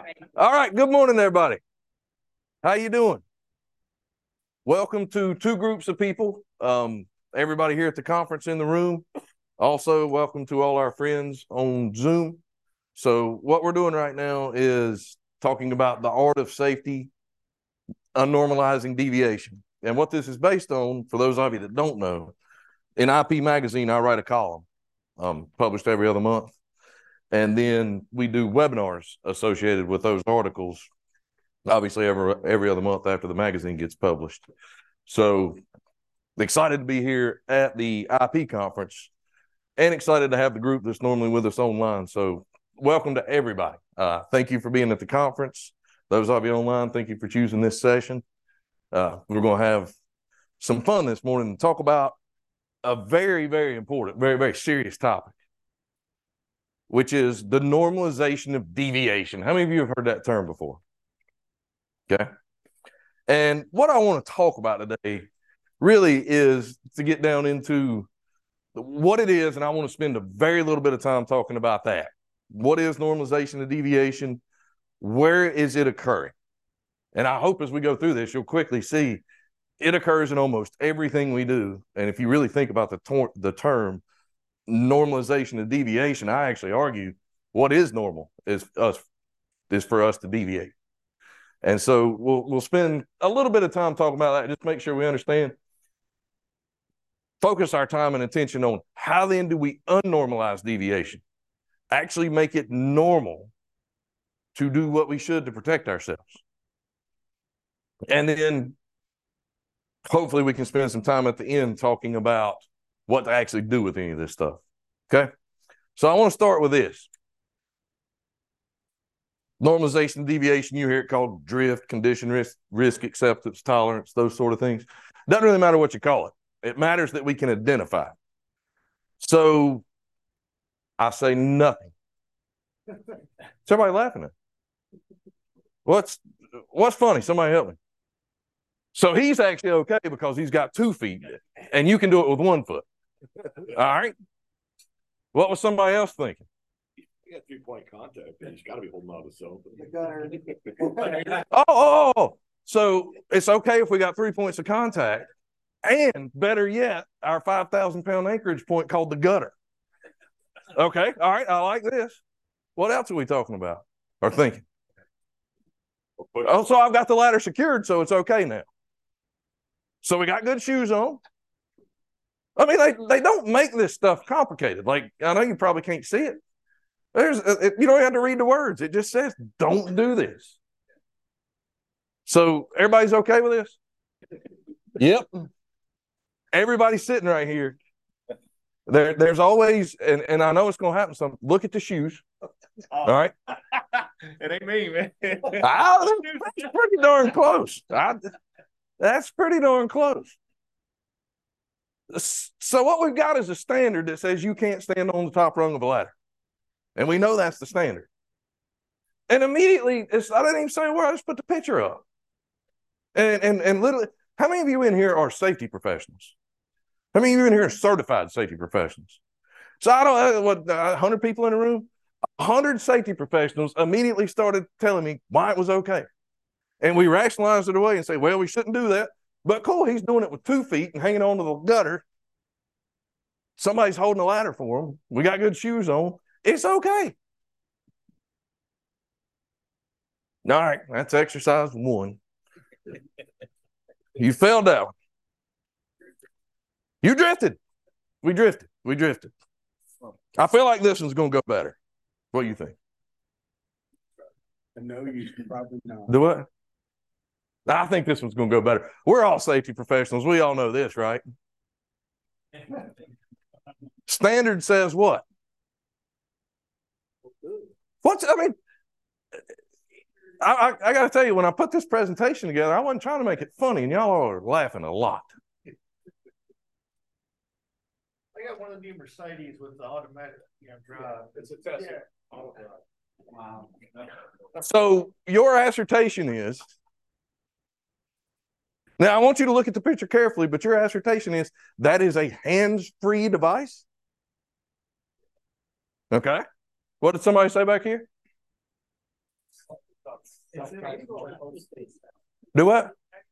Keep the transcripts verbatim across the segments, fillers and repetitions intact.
All right, good morning, everybody. How you doing? Welcome to two groups of people. Um, everybody here at the conference in the room. Also, welcome to all our friends on Zoom. So what we're doing right now is talking about the art of safety, unnormalizing deviation. And what this is based on, for those of you that don't know, in I P Magazine, I write a column, um, published every other month. And then we do webinars associated with those articles, obviously every, every other month after the magazine gets published. So excited to be here at the I P conference and excited to have the group that's normally with us online. So welcome to everybody. Uh, thank you for being at the conference. Those of you online, thank you for choosing this session. Uh, we're going to have some fun this morning to talk about a very, very important, very, very serious topic, which is the normalization of deviation. How many of you have heard that term before? Okay. And what I want to talk about today really is to get down into what it is, and I want to spend a very little bit of time talking about that. What is normalization of deviation? Where is it occurring? And I hope as we go through this, you'll quickly see it occurs in almost everything we do. And if you really think about the, tor- the term normalization of deviation, I actually argue what is normal is us is for us to deviate. And so we'll we'll spend a little bit of time talking about that, just make sure we understand. Focus our time and attention on how then do we unnormalize deviation, actually make it normal to do what we should to protect ourselves. And then hopefully we can spend some time at the end talking about what to actually do with any of this stuff. Okay? So I want to start with this. Normalization, deviation, you hear it called drift, condition, risk, risk acceptance, tolerance, those sort of things. Doesn't really matter what you call it. It matters that we can identify. So I say nothing. Somebody laughing at me. What's what's funny? Somebody help me. So he's actually okay because he's got two feet and you can do it with one foot. All right. What was somebody else thinking? You got three-point contact, and he's got to be holding on to something. oh, oh, oh, so it's okay if we got three points of contact, and better yet, our five thousand pound anchorage point called the gutter. Okay, all right, I like this. What else are we talking about or thinking? Oh, so I've got the ladder secured, so it's okay now. So we got good shoes on. I mean, they, they don't make this stuff complicated. Like, I know you probably can't see it. There's, it, you don't have to read the words. It just says, don't do this. So everybody's okay with this? Yep. Everybody's sitting right here. There, there's always, and, and I know it's going to happen. Some look at the shoes. Oh. All right. It ain't me, man. I, that's pretty darn close. I, that's pretty darn close. So what we've got is a standard that says you can't stand on the top rung of a ladder. And we know that's the standard. And immediately, it's, I didn't even say where, I just put the picture up. And, and, and literally, how many of you in here are safety professionals? How many of you in here are certified safety professionals? So I don't, what, one hundred people in the room? one hundred safety professionals immediately started telling me why it was okay. And we rationalized it away and say, well, we shouldn't do that. But cool, he's doing it with two feet and hanging onto the gutter. Somebody's holding a ladder for him. We got good shoes on. It's okay. All right, that's exercise one. You fell down. You drifted. We drifted. We drifted. I feel like this one's going to go better. What do you think? No, you probably not. Do what? I think this one's going to go better. We're all safety professionals. We all know this, right? Standard says what? What's, I mean, I, I, I got to tell you, when I put this presentation together, I wasn't trying to make it funny, and y'all are laughing a lot. I got one of the new Mercedes with the automatic, you know, drive. It's a Tesla. Yeah. Auto drive. Wow. So your assertion is, now I want you to look at the picture carefully, but your assertion is that is a hands-free device? Okay. What did somebody say back here? Do what?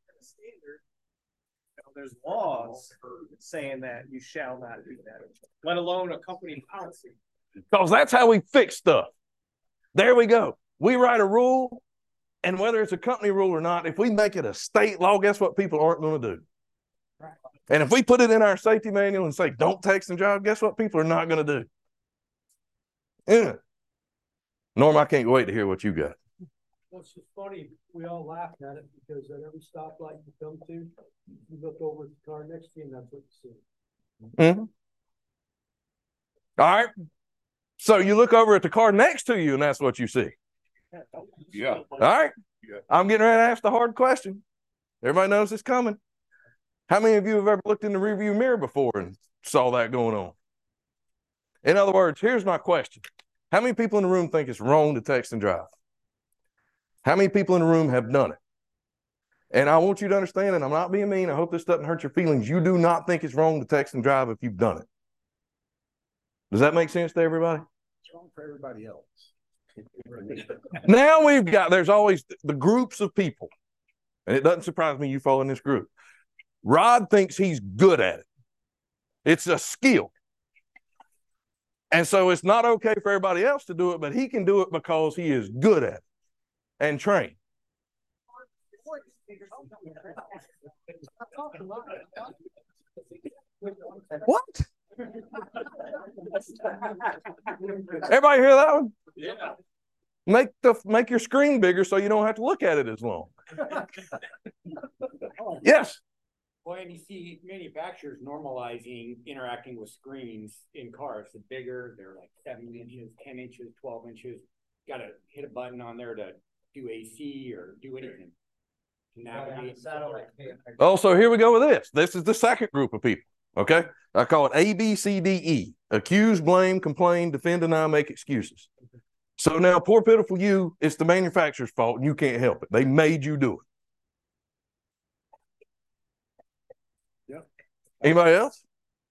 There's laws saying that you shall not do that, let alone a company policy. Because that's how we fix stuff. There we go. We write a rule, and whether it's a company rule or not, if we make it a state law, guess what people aren't going to do? And if we put it in our safety manual and say, don't text and drive, guess what people are not going to do? Yeah. Norm, I can't wait to hear what you got. Well, it's just funny. We all laughed at it because at every stoplight you come to, you look over at the car next to you and that's what you see. Mm-hmm. All right. So you look over at the car next to you and that's what you see. Yeah. All right. Yeah. I'm getting ready to ask the hard question. Everybody knows it's coming. How many of you have ever looked in the rearview mirror before and saw that going on? In other words, here's my question. How many people in the room think it's wrong to text and drive? How many people in the room have done it? And I want you to understand, and I'm not being mean, I hope this doesn't hurt your feelings. You do not think it's wrong to text and drive if you've done it. Does that make sense to everybody? It's wrong for everybody else. Now we've got, there's always the groups of people. And it doesn't surprise me you fall in this group. Rod thinks he's good at it. It's a skill. And so it's not okay for everybody else to do it, but he can do it because he is good at it and trained. What? Everybody hear that one? Yeah. Make the make your screen bigger so you don't have to look at it as long. Yes. Well, and you see manufacturers normalizing interacting with screens in cars. The bigger, they're like seven inches, ten inches, twelve inches. Got to hit a button on there to do A C or do anything. To navigate. Oh, so here we go with this. This is the second group of people. Okay. I call it A, B, C, D, E. Accuse, blame, complain, defend, deny, make excuses. So now, poor pitiful you, it's the manufacturer's fault and you can't help it. They made you do it. Yep. Anybody else?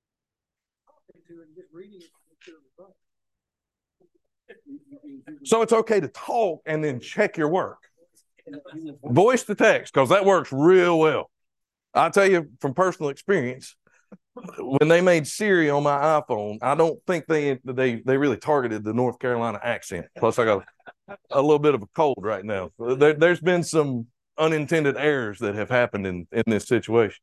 So it's okay to talk and then check your work. Voice to text, because that works real well. I'll tell you from personal experience, when they made Siri on my iPhone, I don't think they they they really targeted the North Carolina accent. Plus, I got a, a little bit of a cold right now. There, there's been some unintended errors that have happened in, in this situation.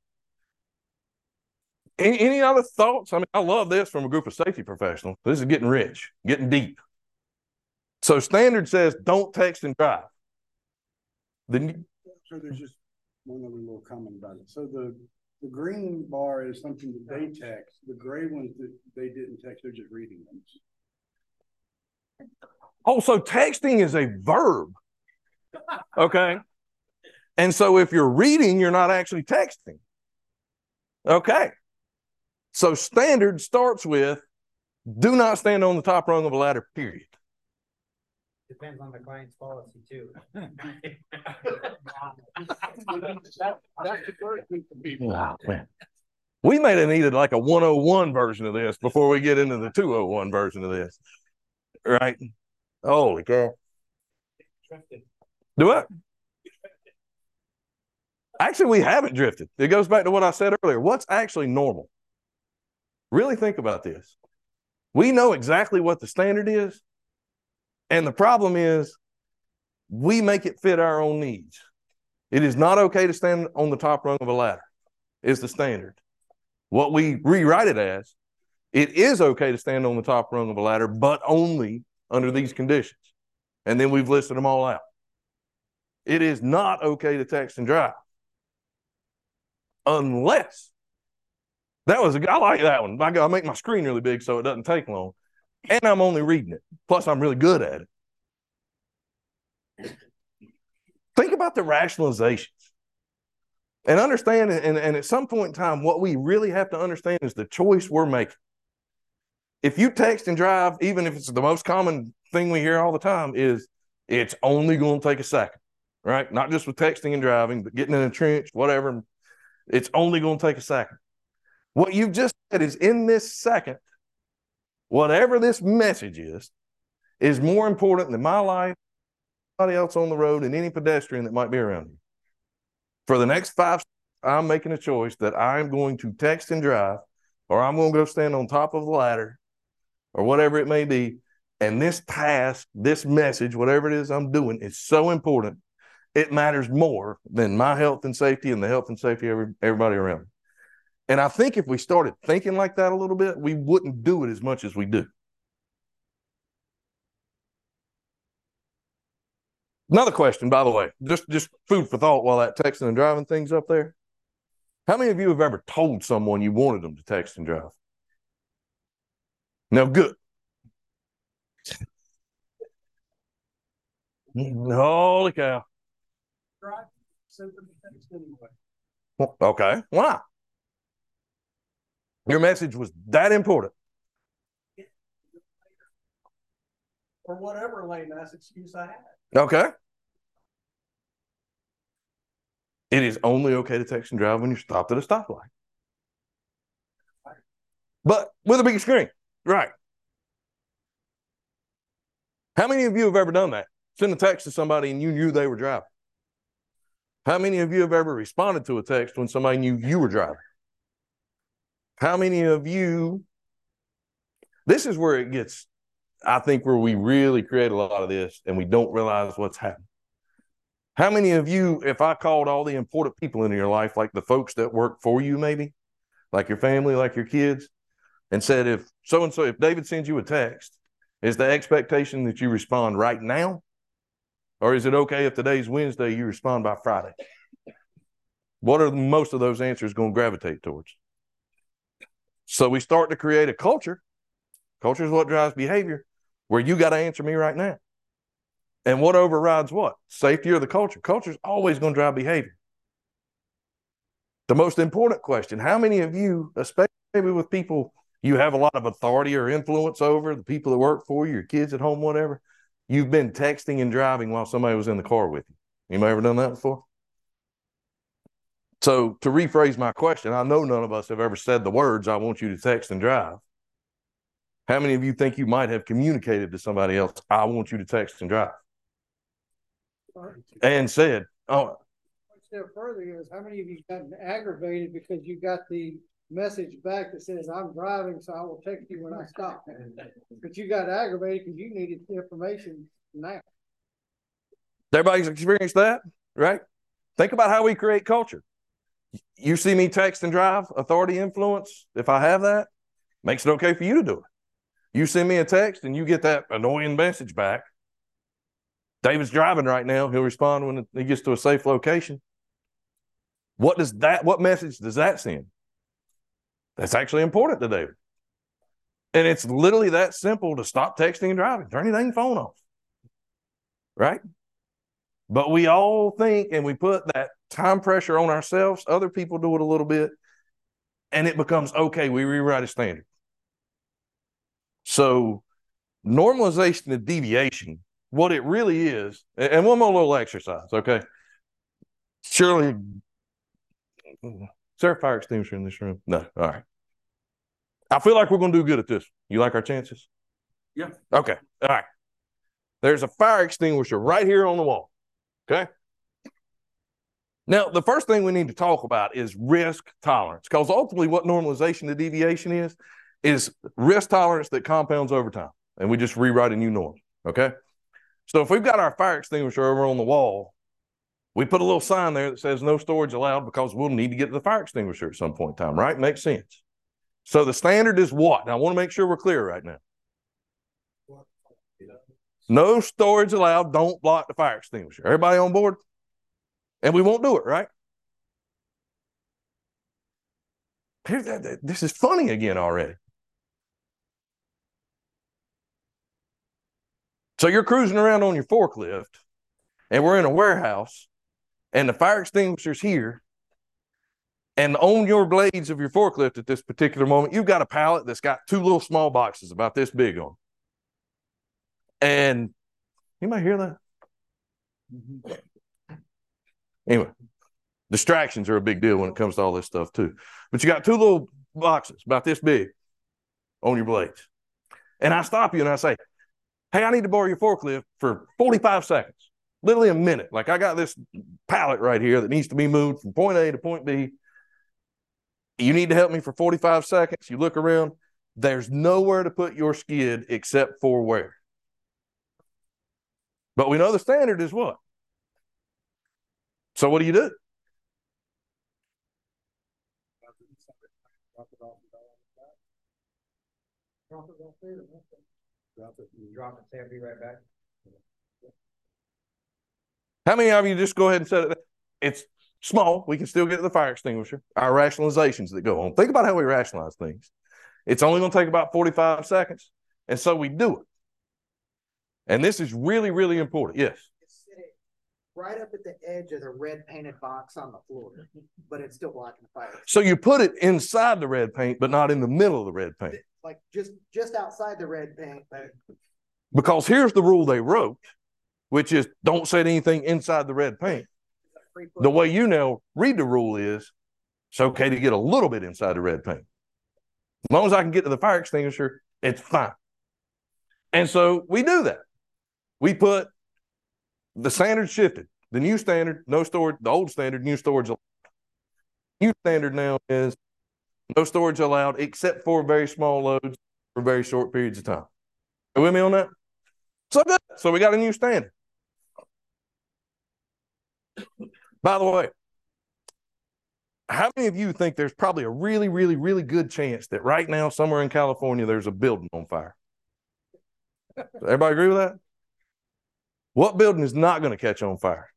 Any, any other thoughts? I mean, I love this from a group of safety professionals. This is getting rich, getting deep. So standard says don't text and drive. Then So there's just one other little comment about it. So the, the green bar is something that they text. The gray ones that they didn't text, they're just reading them. Also, texting is a verb. Okay. And so if you're reading, you're not actually texting. Okay. So standard starts with do not stand on the top rung of a ladder, period. Depends on the client's policy too. Wow, man. We may have needed like a one oh one version of this before we get into the two oh one version of this. Right? Holy cow. Do what? Actually, we haven't drifted. It goes back to what I said earlier. What's actually normal? Really think about this. We know exactly what the standard is. And the problem is we make it fit our own needs. It is not okay to stand on the top rung of a ladder. It's the standard. What we rewrite it as, it is okay to stand on the top rung of a ladder, but only under these conditions. And then we've listed them all out. It is not okay to text and drive. Unless, that was, a, I like that one. I gotta make my screen really big so it doesn't take long. And I'm only reading it. Plus, I'm really good at it. Think about the rationalizations. And understand, and, and at some point in time, what we really have to understand is the choice we're making. If you text and drive, even if it's the most common thing we hear all the time, is it's only going to take a second, right? Not just with texting and driving, but getting in a trench, whatever. It's only going to take a second. What you've just said is in this second, whatever this message is, is more important than my life, anybody else on the road and any pedestrian that might be around you. For the next five, I'm making a choice that I'm going to text and drive, or I'm going to go stand on top of the ladder, or whatever it may be. And this task, this message, whatever it is I'm doing, is so important. It matters more than my health and safety and the health and safety of everybody around me. And I think if we started thinking like that a little bit, we wouldn't do it as much as we do. Another question, by the way, just, just food for thought while that texting and driving thing's up there. How many of you have ever told someone you wanted them to text and drive? No, good. Holy cow. Okay, why? Your message was that important. Or whatever lame ass excuse I had. Okay. It is only okay to text and drive when you're stopped at a stoplight. But with a big screen, right? How many of you have ever done that? Send a text to somebody and you knew they were driving. How many of you have ever responded to a text when somebody knew you were driving? How many of you, this is where it gets, I think, where we really create a lot of this and we don't realize what's happening. How many of you, if I called all the important people in your life, like the folks that work for you maybe, like your family, like your kids, and said, if so-and-so, if David sends you a text, is the expectation that you respond right now? Or is it okay if today's Wednesday, you respond by Friday? What are most of those answers going to gravitate towards? So we start to create a culture. Culture is what drives behavior, where you got to answer me right now. And what overrides what? Safety or the culture? Culture is always going to drive behavior. The most important question, how many of you, especially maybe with people you have a lot of authority or influence over, the people that work for you, your kids at home, whatever, you've been texting and driving while somebody was in the car with you? Anybody ever done that before? So to rephrase my question, I know none of us have ever said the words, I want you to text and drive. How many of you think you might have communicated to somebody else, I want you to text and drive? And said, oh. One step further is, how many of you gotten aggravated because you got the message back that says, I'm driving, so I will text you when I stop. But you got aggravated because you needed the information now. Everybody's experienced that, right? Think about how we create culture. You see me text and drive, authority, influence. If I have that, makes it okay for you to do it. You send me a text and you get that annoying message back. David's driving right now. He'll respond when he gets to a safe location. What does that, what message does that send? That's actually important to David. And it's literally that simple to stop texting and driving. Turn your dang phone off. Right? But we all think, and we put that time pressure on ourselves. Other people do it a little bit. And it becomes, okay, we rewrite a standard. So normalization of deviation, what it really is, and one more little exercise, okay? Surely, is there a fire extinguisher in this room? No, all right. I feel like we're going to do good at this. You like our chances? Yeah. Okay, all right. There's a fire extinguisher right here on the wall, okay? Now, the first thing we need to talk about is risk tolerance, because ultimately what normalization of deviation is, is risk tolerance that compounds over time, and we just rewrite a new norm, okay? So if we've got our fire extinguisher over on the wall, we put a little sign there that says no storage allowed because we'll need to get to the fire extinguisher at some point in time, right? Makes sense. So the standard is what? Now, I want to make sure we're clear right now. No storage allowed, don't block the fire extinguisher. Everybody on board? And we won't do it, right? This is funny again already. So you're cruising around on your forklift, and we're in a warehouse, and the fire extinguisher's here, and on your blades of your forklift at this particular moment, you've got a pallet that's got two little small boxes about this big on. And you might hear that? Mm-hmm. Anyway, distractions are a big deal when it comes to all this stuff too. But you got two little boxes about this big on your blades. And I stop you and I say, hey, I need to borrow your forklift for forty-five seconds. literally a minute. Like I got this pallet right here that needs to be moved from point A to point B. You need to help me for forty-five seconds. You look around, there's nowhere to put your skid except for where. But we know the standard is what? So what do you do? Drop it off there. Drop it. Drop it, say I'll be right back. How many of you just go ahead and set it? It's small. We can still get to the fire extinguisher. Our rationalizations that go on. Think about how we rationalize things. It's only going to take about forty-five seconds. And so we do it. And this is really, really important. Yes. It's sitting right up at the edge of the red painted box on the floor, but it's still blocking the fire. So you put it inside the red paint, but not in the middle of the red paint. Like just, just outside the red paint. But Because here's the rule they wrote, which is don't set anything inside the red paint. The way you now read the rule is it's okay to get a little bit inside the red paint. As long as I can get to the fire extinguisher, it's fine. And so we do that. We put the standard shifted. The new standard, no storage, the old standard, new storage. New standard now is no storage allowed except for very small loads for very short periods of time. Are you with me on that? So good. So we got a new standard. By the way, how many of you think there's probably a really, really, really good chance that right now, somewhere in California, there's a building on fire? Everybody agree with that? What building is not going to catch on fire?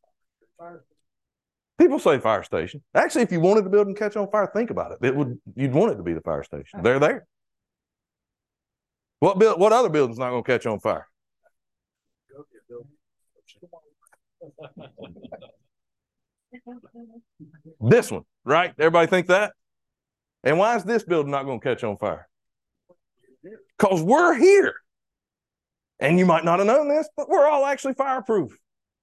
People say fire station. Actually, if you wanted the building to catch on fire, think about it. It would, you'd want it to be the fire station. They're there. What build, what other building's not going to catch on fire? This one, right? Everybody think that? And why is this building not going to catch on fire? Because we're here. And you might not have known this, but we're all actually fireproof.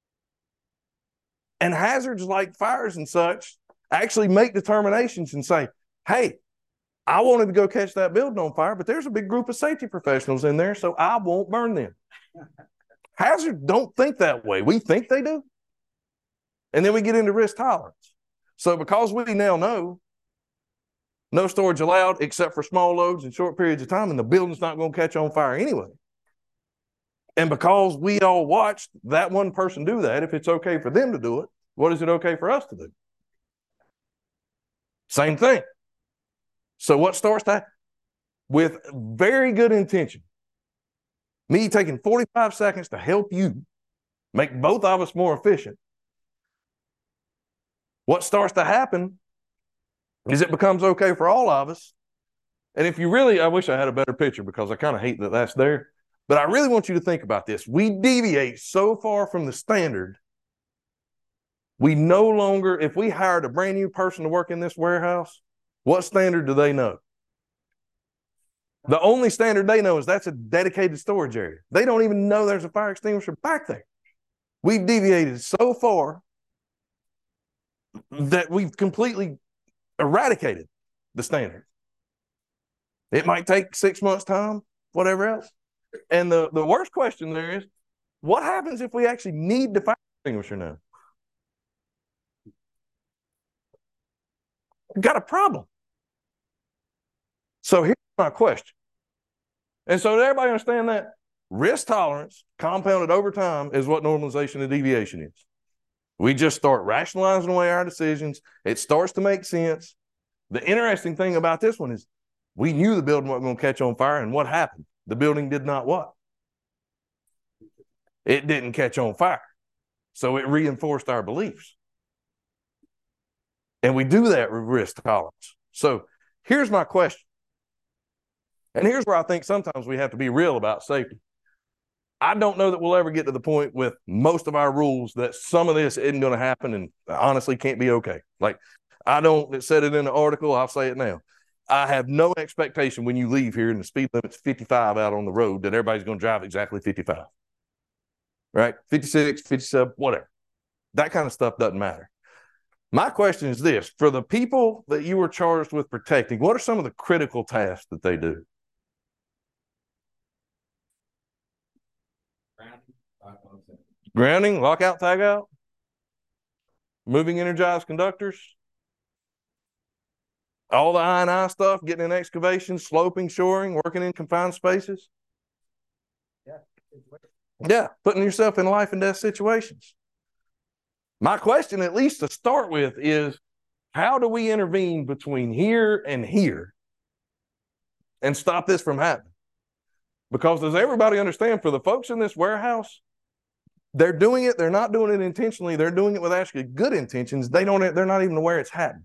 And hazards like fires and such actually make determinations and say, hey, I wanted to go catch that building on fire, but there's a big group of safety professionals in there, so I won't burn them. Hazards don't think that way. We think they do. And then we get into risk tolerance. So because we now know no storage allowed except for small loads in short periods of time, and the building's not going to catch on fire anyway. And because we all watched that one person do that, if it's okay for them to do it, what is it okay for us to do? Same thing. So what starts to happen? With very good intention, me taking forty-five seconds to help you make both of us more efficient, what starts to happen is it becomes okay for all of us. And if you really, I wish I had a better picture because I kind of hate that that's there. But I really want you to think about this. We deviate so far from the standard. We no longer, if we hired a brand new person to work in this warehouse, what standard do they know? The only standard they know is that's a dedicated storage area. They don't even know there's a fire extinguisher back there. We've deviated so far that we've completely eradicated the standard. It might take six months' time, whatever else. And the, the worst question there is, what happens if we actually need the fire extinguisher now? We've got a problem. So here's my question. And so did everybody understand that? Risk tolerance compounded over time is what normalization and deviation is. We just start rationalizing away our decisions. It starts to make sense. The interesting thing about this one is we knew the building wasn't going to catch on fire, and what happened? The building did not what? It didn't catch on fire. So it reinforced our beliefs. And we do that with risk tolerance. So here's my question. And here's where I think sometimes we have to be real about safety. I don't know that we'll ever get to the point with most of our rules that some of this isn't going to happen and honestly can't be okay. Like, I don't said it in the article, I'll say it now. I have no expectation when you leave here and the speed limit's fifty-five out on the road that everybody's going to drive exactly fifty-five. Right? fifty-six, fifty-seven, whatever. That kind of stuff doesn't matter. My question is this. For the people that you were charged with protecting, what are some of the critical tasks that they do? grounding, lockout, tag out, moving energized conductors, all the I and I stuff, getting in excavations, sloping, shoring, working in confined spaces. Yeah. Yeah, putting yourself in life and death situations. My question, at least to start with, is how do we intervene between here and here and stop this from happening? Because does everybody understand, for the folks in this warehouse, they're doing it, they're not doing it intentionally, they're doing it with actually good intentions. They don't, they're not even aware it's happening.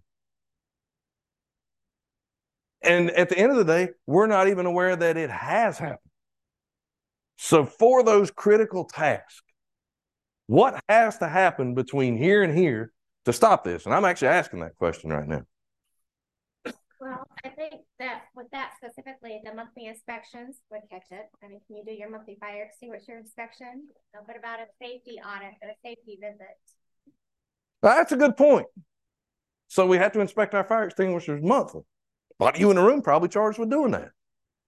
And at the end of the day, we're not even aware that it has happened. So for those critical tasks, what has to happen between here and here to stop this? And I'm actually asking that question right now. Well, I think that with that specifically, the monthly inspections would catch it. I mean, can you do your monthly fire extinguisher inspection? Uh, What about a safety audit or a safety visit? That's a good point. So we have to inspect our fire extinguishers monthly. A lot of you in the room probably charged with doing that.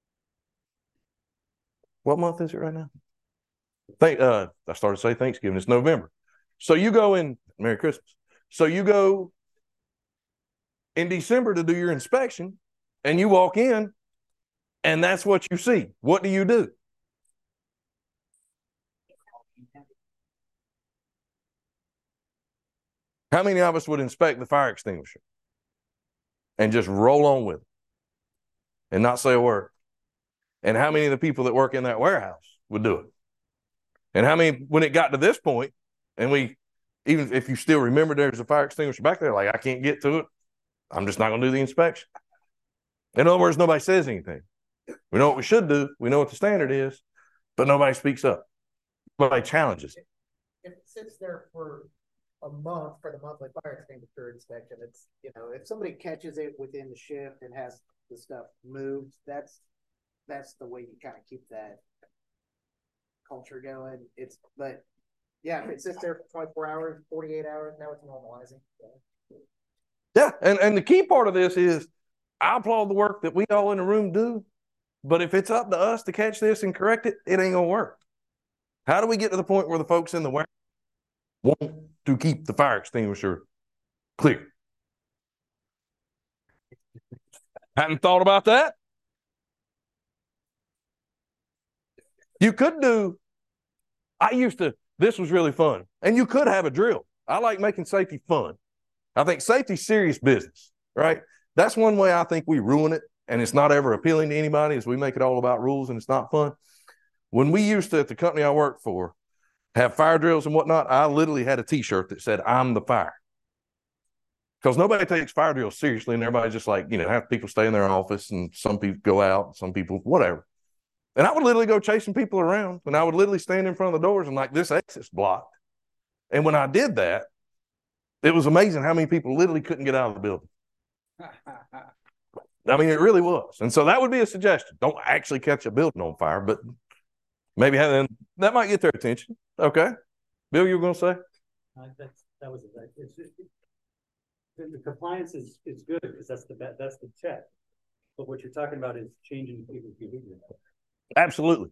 What month is it right now? Think, uh, I started to say Thanksgiving. It's November. So you go in, Merry Christmas. So you go in December to do your inspection, and you walk in, and that's what you see. What do you do? How many of us would inspect the fire extinguisher and just roll on with it and not say a word? And how many of the people that work in that warehouse would do it? And how many, when it got to this point, and we, even if you still remember there's a fire extinguisher back there, like, I can't get to it, I'm just not going to do the inspection. In other words, nobody says anything. We know what we should do. We know what the standard is, but nobody speaks up. Nobody challenges it. If it sits there for a month for the monthly fire extinguisher inspection, it's, you know, if somebody catches it within the shift and has the stuff moved, that's, that's the way you kind of keep that culture going. It's, but yeah, if it sits there for twenty-four hours, forty-eight hours, now it's normalizing. Yeah. Yeah, and, and the key part of this is I applaud the work that we all in the room do, but if it's up to us to catch this and correct it, it ain't gonna work. How do we get to the point where the folks in the warehouse want to keep the fire extinguisher clear? Hadn't thought about that. You could do, I used to, this was really fun, and you could have a drill. I like making safety fun. I think safety's serious business, right? That's one way I think we ruin it, and it's not ever appealing to anybody, is we make it all about rules and it's not fun. When we used to, at the company I worked for, have fire drills and whatnot, I literally had a t-shirt that said, I'm the fire. Because nobody takes fire drills seriously, and everybody's just like, you know, have people stay in their office, and some people go out, some people, whatever. And I would literally go chasing people around, and I would literally stand in front of the doors and like, this exit's blocked. And when I did that, it was amazing how many people literally couldn't get out of the building. I mean, it really was. And so that would be a suggestion. Don't actually catch a building on fire, but maybe have, that might get their attention. Okay. Bill, you were going to say? Uh, that's, that was it. It's, it, the, the compliance is, is good because that's the, that's the check. But what you're talking about is changing people's behavior. Absolutely.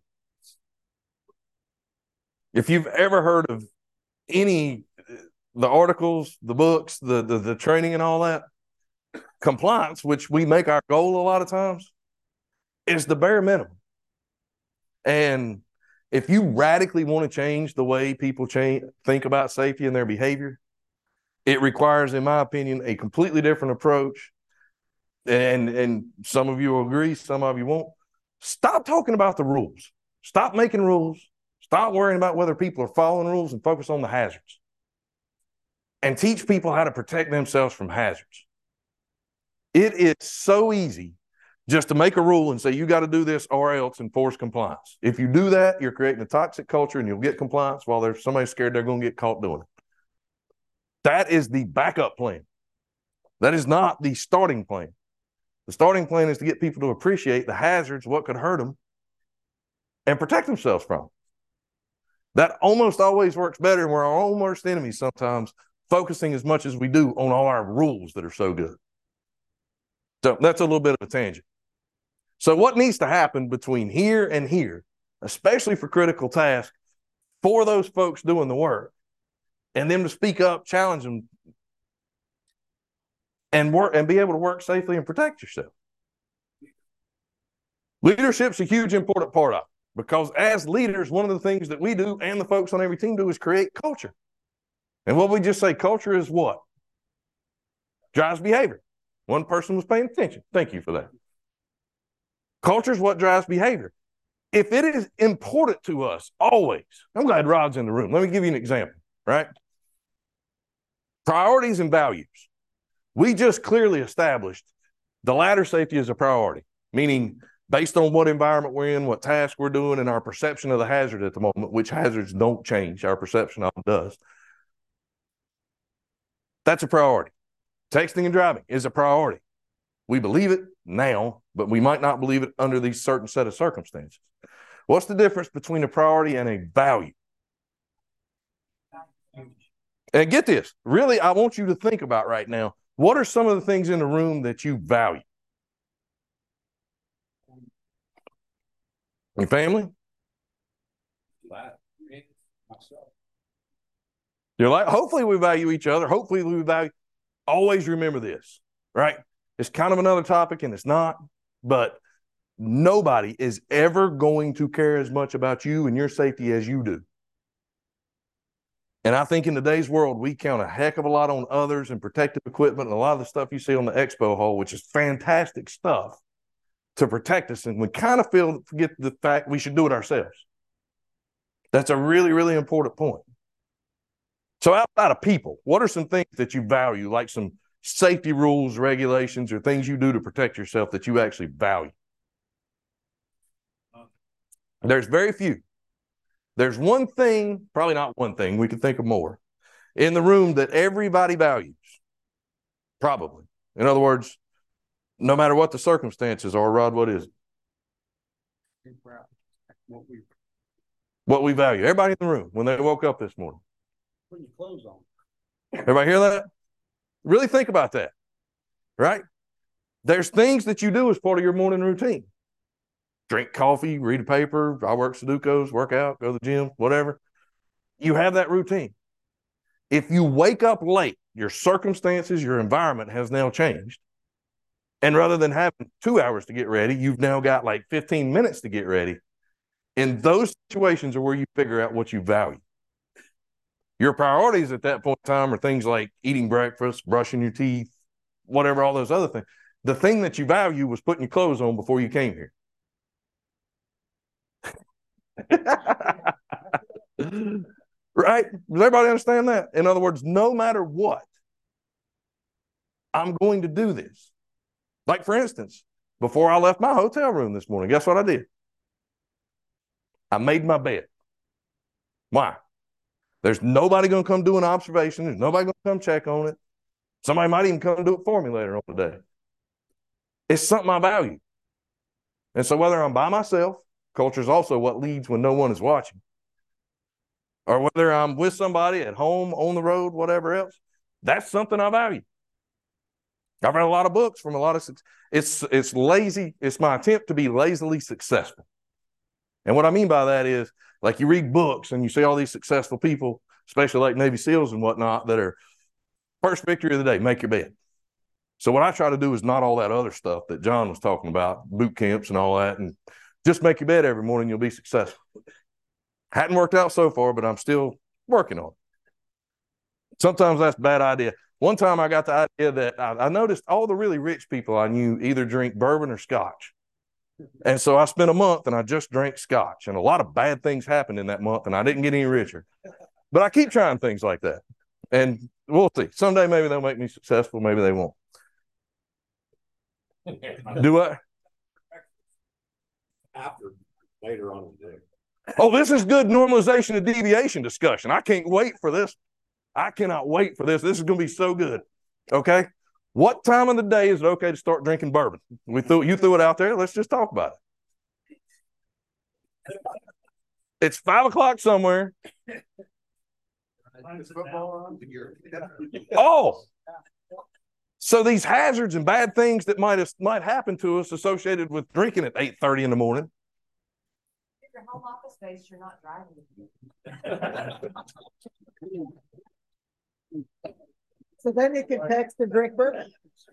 If you've ever heard of any, the articles, the books, the, the, the training and all that, compliance, which we make our goal a lot of times, is the bare minimum. And if you radically want to change the way people change, think about safety and their behavior, it requires, in my opinion, a completely different approach. And, and some of you will agree, some of you won't. Stop talking about the rules. Stop making rules. Stop worrying about whether people are following rules and focus on the hazards. And teach people how to protect themselves from hazards. It is so easy just to make a rule and say, you got to do this or else enforce compliance. If you do that, you're creating a toxic culture and you'll get compliance while there's somebody scared they're going to get caught doing it. That is the backup plan. That is not the starting plan. The starting plan is to get people to appreciate the hazards, what could hurt them, and protect themselves from them. That almost always works better, and we're our own worst enemies sometimes, focusing as much as we do on all our rules that are so good. So that's a little bit of a tangent. So what needs to happen between here and here, especially for critical tasks, for those folks doing the work, and them to speak up, challenge them, and work and be able to work safely and protect yourself. Leadership's a huge important part of it, because as leaders, one of the things that we do and the folks on every team do is create culture. And what we just say, culture is what? Drives behavior. One person was paying attention. Thank you for that. Culture is what drives behavior. If it is important to us, always, I'm glad Rod's in the room. Let me give you an example, right? Priorities and values. We just clearly established the ladder safety is a priority, meaning based on what environment we're in, what task we're doing, and our perception of the hazard at the moment, which hazards don't change, our perception of them does. That's a priority. Texting and driving is a priority. We believe it now, but we might not believe it under these certain set of circumstances. What's the difference between a priority and a value? And get this, really, I want you to think about right now, what are some of the things in the room that you value? Your family? Myself. You're like, hopefully we value each other. Hopefully we value, always remember this, right? It's kind of another topic and it's not, but nobody is ever going to care as much about you and your safety as you do. And I think in today's world, we count a heck of a lot on others and protective equipment and a lot of the stuff you see on the expo hall, which is fantastic stuff to protect us. And we kind of feel, forget the fact we should do it ourselves. That's a really, really important point. So outside of people, what are some things that you value, like some safety rules, regulations, or things you do to protect yourself that you actually value? There's very few. There's one thing, probably not one thing, we could think of more, in the room that everybody values. Probably. In other words, no matter what the circumstances are, Rod, what is it? What we, What we value. Everybody in the room, when they woke up this morning. putting your clothes on. Everybody hear that? Really think about that, right? There's things that you do as part of your morning routine. Drink coffee, read a paper, I work Sudokus, work out, go to the gym, whatever. You have that routine. If you wake up late, your circumstances, your environment has now changed. And rather than having two hours to get ready, you've now got like fifteen minutes to get ready. And those situations are where you figure out what you value. Your priorities at that point in time are things like eating breakfast, brushing your teeth, whatever, all those other things. The thing that you value was putting your clothes on before you came here. Right? Does everybody understand that? In other words, no matter what, I'm going to do this. Like, for instance, before I left my hotel room this morning, guess what I did? I made my bed. Why? There's nobody going to come do an observation. There's nobody going to come check on it. Somebody might even come do it for me later on today. It's something I value. And so whether I'm by myself, culture is also what leads when no one is watching, or whether I'm with somebody at home, on the road, whatever else, that's something I value. I've read a lot of books from a lot of, it's, it's lazy. It's my attempt to be lazily successful. And what I mean by that is, like, you read books and you see all these successful people, especially like Navy SEALs and whatnot, that are first victory of the day, make your bed. So what I try to do is not all that other stuff that John was talking about, boot camps and all that, and just make your bed every morning, you'll be successful. Hadn't worked out so far, but I'm still working on it. Sometimes that's a bad idea. One time I got the idea that I, I noticed all the really rich people I knew either drink bourbon or scotch. And so I spent a month and I just drank scotch, and a lot of bad things happened in that month and I didn't get any richer. But I keep trying things like that, and we'll see. Someday maybe they'll make me successful. Maybe they won't. Do what? After, later on in the day. Oh, this is good normalization and deviation discussion. I can't wait for this. I cannot wait for this. This is going to be so good. Okay. What time of the day is it okay to start drinking bourbon? We threw, you threw it out there. Let's just talk about it. It's five o'clock somewhere. Oh, so these hazards and bad things that might have, might happen to us associated with drinking at eight thirty in the morning your home office space, you're not driving. So then you can text and drink bourbon.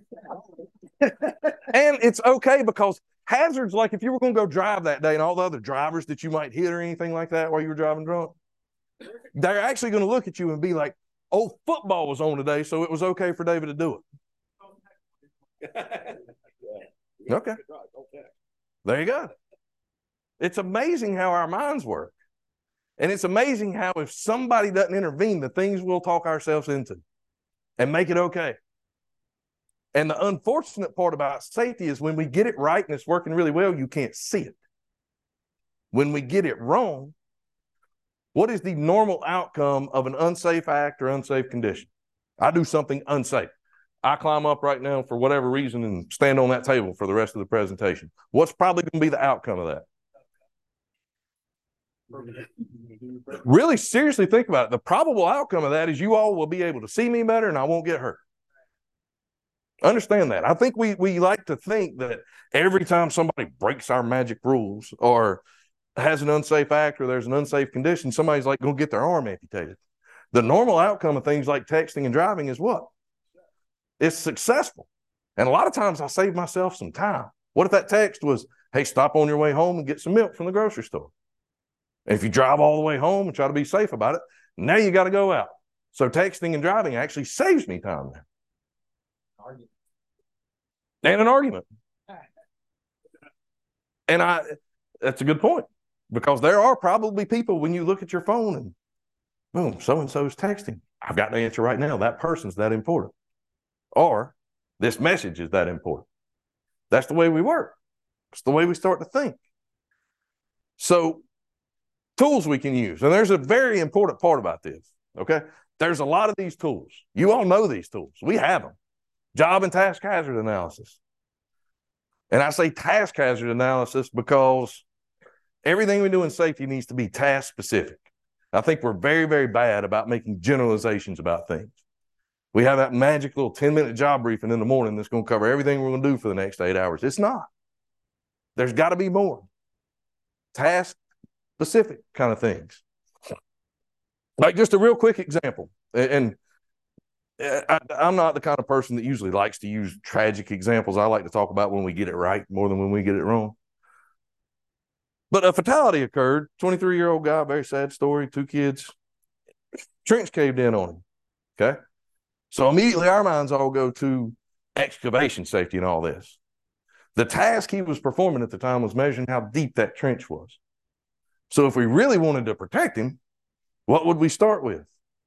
And it's okay because hazards, like if you were going to go drive that day and all the other drivers that you might hit or anything like that while you were driving drunk, they're actually going to look at you and be like, oh, football was on today, so it was okay for David to do it. Okay. There you go. It's amazing how our minds work. And it's amazing how if somebody doesn't intervene, the things we'll talk ourselves into and make it okay. And the unfortunate part about safety is when we get it right and it's working really well, you can't see it. When we get it wrong, what is the normal outcome of an unsafe act or unsafe condition? I do something unsafe. I climb up right now for whatever reason and stand on that table for the rest of the presentation. What's probably going to be the outcome of that? Really seriously think about it. The probable outcome of that is you all will be able to see me better and I won't get hurt. Understand that. I think we, we like to think that every time somebody breaks our magic rules or has an unsafe act or there's an unsafe condition, somebody's like going to get their arm amputated. The normal outcome of things like texting and driving is what? It's successful. And a lot of times I save myself some time. What if that text was, hey, stop on your way home and get some milk from the grocery store? And if you drive all the way home and try to be safe about it, now you got to go out. So texting and driving actually saves me time there. Argument. And an argument. And I, that's a good point, because there are probably people when you look at your phone and boom, so-and-so is texting. I've got to answer right now. That person's that important. Or this message is that important. That's the way we work. It's the way we start to think. So tools we can use. And there's a very important part about this, okay? There's a lot of these tools. You all know these tools. We have them. Job and task hazard analysis. And I say task hazard analysis because everything we do in safety needs to be task specific. I think we're very, very bad about making generalizations about things. We have that magic little ten minute job briefing in the morning that's going to cover everything we're going to do for the next eight hours. It's not. There's got to be more. Task specific kind of things. Like just a real quick example. And I, I'm not the kind of person that usually likes to use tragic examples. I like to talk about when we get it right more than when we get it wrong. But a fatality occurred. twenty-three-year-old guy, very sad story, two kids. Trench caved in on him. Okay? So immediately our minds all go to excavation safety and all this. The task he was performing at the time was measuring how deep that trench was. So if we really wanted to protect him, what would we start with?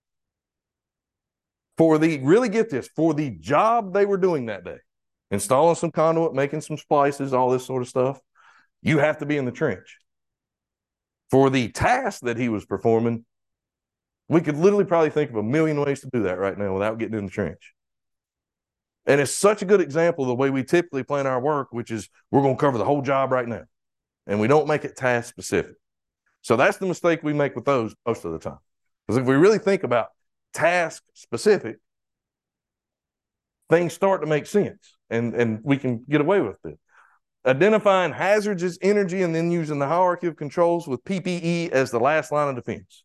For the, really get this, for the job they were doing that day, installing some conduit, making some splices, all this sort of stuff, you have to be in the trench. For the task that he was performing, we could literally probably think of a million ways to do that right now without getting in the trench. And it's such a good example of the way we typically plan our work, which is we're going to cover the whole job right now. And we don't make it task specific. So that's the mistake we make with those most of the time. Because if we really think about task specific, things start to make sense and, and we can get away with it. Identifying hazards as energy and then using the hierarchy of controls with P P E as the last line of defense.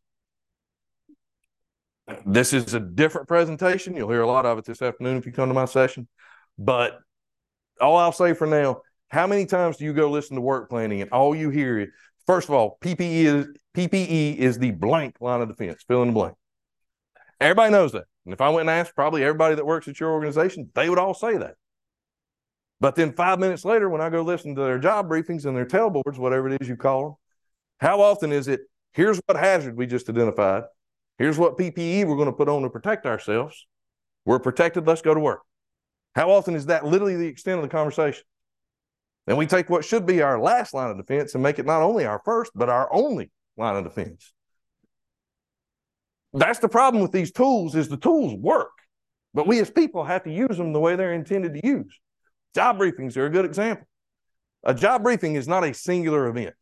This is a different presentation. You'll hear a lot of it this afternoon if you come to my session. But all I'll say for now, how many times do you go listen to work planning and all you hear is, first of all, P P E is, P P E is the blank line of defense, fill in the blank. Everybody knows that. And if I went and asked probably everybody that works at your organization, they would all say that. But then five minutes later, when I go listen to their job briefings and their tailboards, whatever it is you call them, how often is it, here's what hazard we just identified. Here's what P P E we're going to put on to protect ourselves. We're protected. Let's go to work. How often is that literally the extent of the conversation? And we take what should be our last line of defense and make it not only our first, but our only line of defense. That's the problem with these tools is the tools work, but we as people have to use them the way they're intended to use. Job briefings are a good example. A job briefing is not a singular event.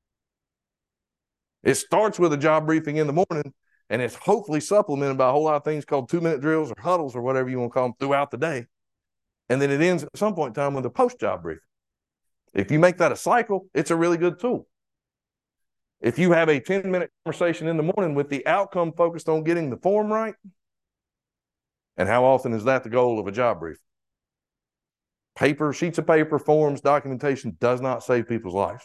It starts with a job briefing in the morning, and it's hopefully supplemented by a whole lot of things called two-minute drills or huddles or whatever you want to call them throughout the day. And then it ends at some point in time with a post-job briefing. If you make that a cycle, it's a really good tool. If you have a ten minute conversation in the morning with the outcome focused on getting the form right, and how often is that the goal of a job brief? Paper, sheets of paper, forms, documentation does not save people's lives.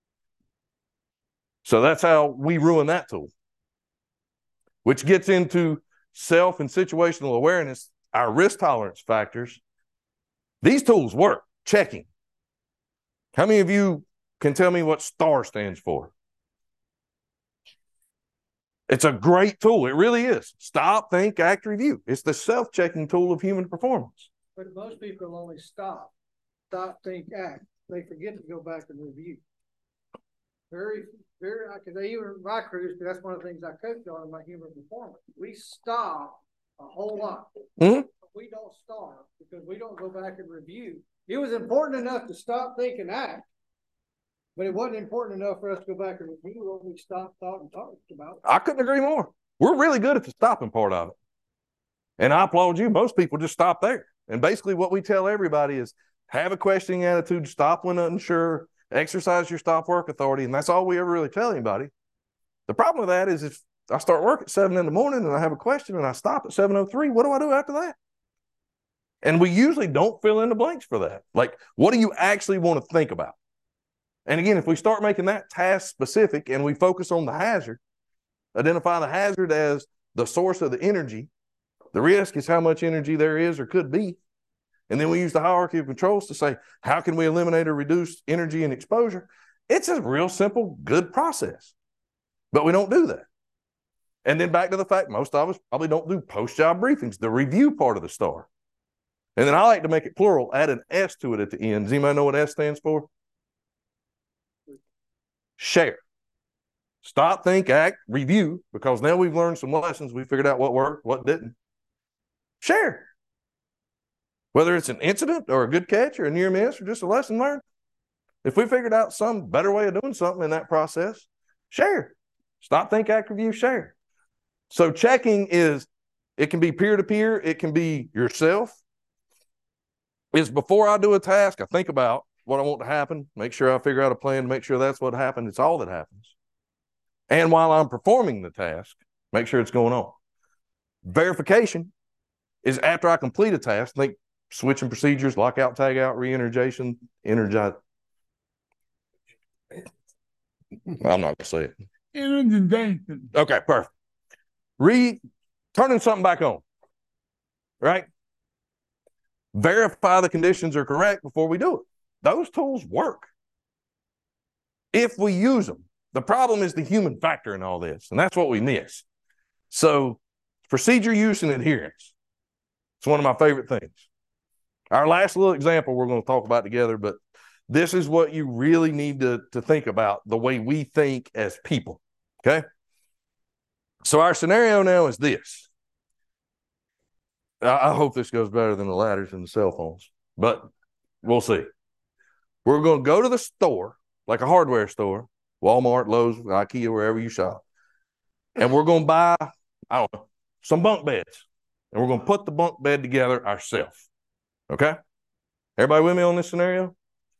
So that's how we ruin that tool, which gets into self and situational awareness, our risk tolerance factors. These tools work. Checking. How many of you can tell me what STAR stands for? It's a great tool. It really is. Stop, think, act, review. It's the self-checking tool of human performance. But most people only stop, stop, think, act. They forget to go back and review. Very, very, because even my crews, that's one of the things I coach on in my human performance. We stop a whole lot. Mm-hmm. We don't start because we don't go back and review. It was important enough to stop, think, and act, but it wasn't important enough for us to go back and review what we stopped, thought, and talked about. I couldn't agree more. We're really good at the stopping part of it. And I applaud you. Most people just stop there. And basically what we tell everybody is have a questioning attitude, stop when unsure, exercise your stop work authority, and that's all we ever really tell anybody. The problem with that is if I start work at seven in the morning and I have a question and I stop at seven oh three, what do I do after that? And we usually don't fill in the blanks for that. Like, what do you actually want to think about? And again, if we start making that task specific and we focus on the hazard, identify the hazard as the source of the energy, the risk is how much energy there is or could be. And then we use the hierarchy of controls to say, how can we eliminate or reduce energy and exposure? It's a real simple, good process. But we don't do that. And then back to the fact, most of us probably don't do post-job briefings, the review part of the STAR. And then I like to make it plural, add an S to it at the end. Does anybody know what S stands for? Share. Stop, think, act, review, because now we've learned some lessons. We figured out what worked, what didn't. Share. Whether it's an incident or a good catch or a near miss or just a lesson learned. If we figured out some better way of doing something in that process, share. Stop, think, act, review, share. So checking is, it can be peer-to-peer, it can be yourself. Is before I do a task, I think about what I want to happen, make sure I figure out a plan to make sure that's what happened. It's all that happens. And while I'm performing the task, make sure it's going on. Verification is after I complete a task, think switching procedures, lockout, tag out, re-energization, energize. I'm not going to say it. Energization. Okay, perfect. Re, turning something back on, right? Verify the conditions are correct before we do it. Those tools work if we use them. The problem is the human factor in all this, and that's what we miss. So procedure use and adherence. It's one of my favorite things. Our last little example we're going to talk about together, but this is what you really need to, to think about, the way we think as people, okay? So our scenario now is this. I, I hope this goes better than the ladders and the cell phones, but we'll see. We're going to go to the store, like a hardware store, Walmart, Lowe's, IKEA, wherever you shop, and we're going to buy, I don't know, some bunk beds, and we're going to put the bunk bed together ourselves, okay? Everybody with me on this scenario?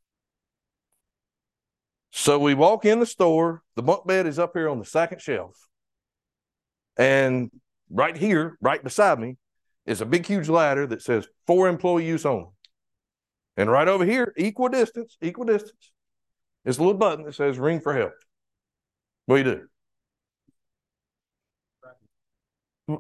So we walk in the store, the bunk bed is up here on the second shelf, and right here, right beside me, is a big, huge ladder that says for employee use only. And right over here, equal distance, equal distance, is a little button that says ring for help. What do you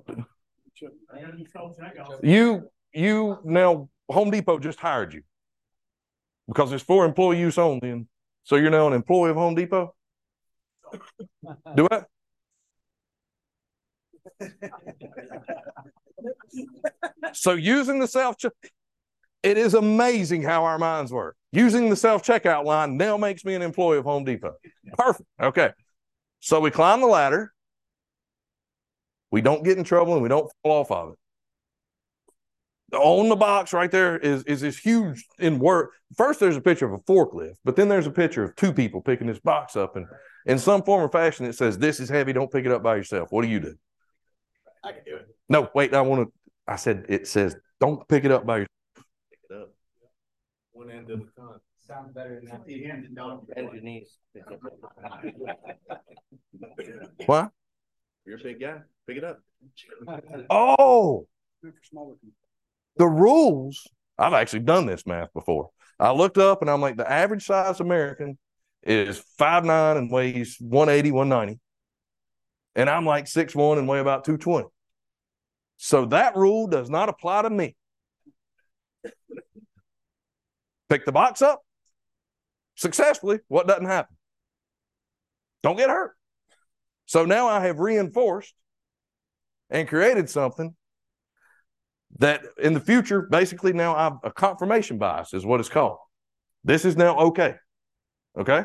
do? You, you now, Home Depot just hired you because it's for employee use only. And so you're now an employee of Home Depot? Do what? So using the self, it is amazing how our minds work. Using the self-checkout line now makes me an employee of Home Depot. Perfect. Okay. So we climb the ladder. We don't get in trouble and we don't fall off of it. On the box right there is, is this huge in work. First, there's a picture of a forklift, but then there's a picture of two people picking this box up. And in some form or fashion, it says, this is heavy. Don't pick it up by yourself. What do you do? I can do it. No, wait, I want to, I said, it says, don't pick it up by yourself. Pick it up. One end at a time. Sounds better than that. He handed down. Bend your knees. What? You're a big guy. Pick it up. Oh, the rules. I've actually done this math before. I looked up and I'm like, the average size American is five nine and weighs one eighty, one ninety. And I'm like six one and weigh about two twenty. So that rule does not apply to me. Pick the box up successfully. What doesn't happen? Don't get hurt. So now I have reinforced and created something that in the future, basically now I've a confirmation bias is what it's called. This is now okay. Okay.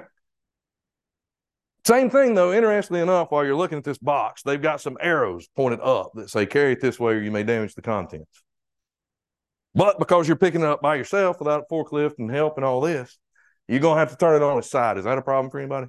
Same thing though, interestingly enough, while you're looking at this box, they've got some arrows pointed up that say carry it this way or you may damage the contents. But because you're picking it up by yourself without a forklift and help and all this, you're going to have to turn it on its side. Is that a problem for anybody?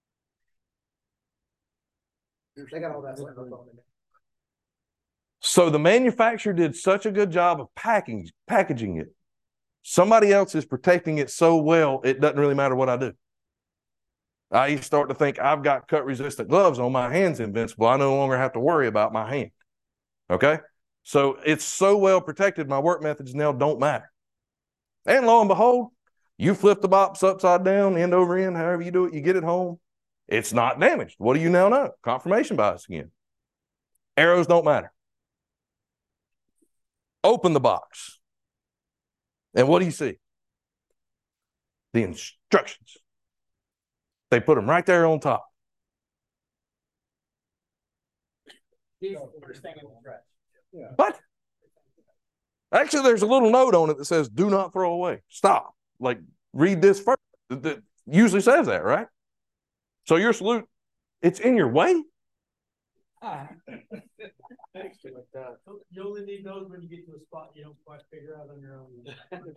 They got all that stuff on there. So the manufacturer did such a good job of packing, packaging it. Somebody else is protecting it so well, it doesn't really matter what I do. I start to think I've got cut-resistant gloves on, my hand's invincible. I no longer have to worry about my hand. Okay? So it's so well protected, my work methods now don't matter. And lo and behold, you flip the box upside down, end over end, however you do it, you get it home. It's not damaged. What do you now know? Confirmation bias again. Arrows don't matter. Open the box. And what do you see? The instructions. They put them right there on top. What? Actually, there's a little note on it that says, do not throw away. Stop. Like, read this first. It usually says that, right? So your salute, it's in your way? You only need those when you get to a spot you don't quite figure out on your own.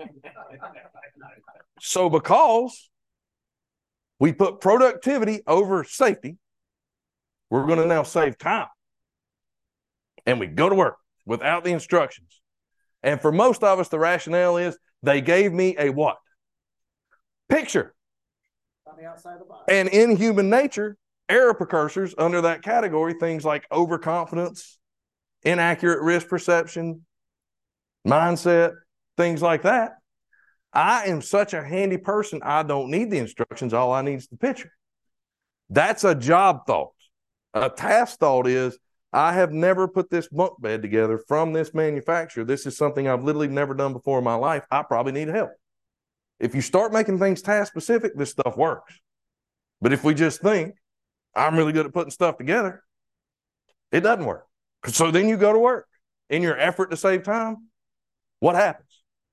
So because we put productivity over safety, we're going to now save time. And we go to work without the instructions. And for most of us, the rationale is they gave me a what? Picture. On the outside of the box. And in human nature, error precursors under that category, things like overconfidence, inaccurate risk perception, mindset, things like that. I am such a handy person, I don't need the instructions. All I need is the picture. That's a job thought. A task thought is, I have never put this bunk bed together from this manufacturer. This is something I've literally never done before in my life. I probably need help. If you start making things task specific, this stuff works. But if we just think, I'm really good at putting stuff together, it doesn't work. So then you go to work. In your effort to save time, what happens?